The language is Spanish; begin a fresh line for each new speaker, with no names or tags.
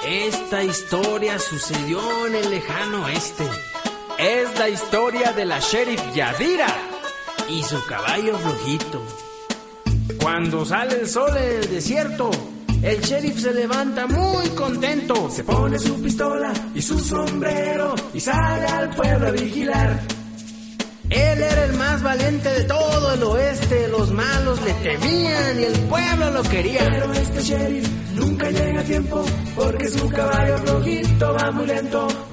Esta historia sucedió en el lejano oeste. Es la historia de la sheriff Yadira y su caballo flojito. Cuando sale el sol en el desierto, el sheriff se levanta muy contento.
Se pone su pistola y su sombrero y sale al pueblo a vigilar.
Él era el más valiente de todo el oeste. Los malos le temían y el pueblo lo quería.
Pero este sheriff nunca llega a tiempo porque su caballo flojito va muy lento.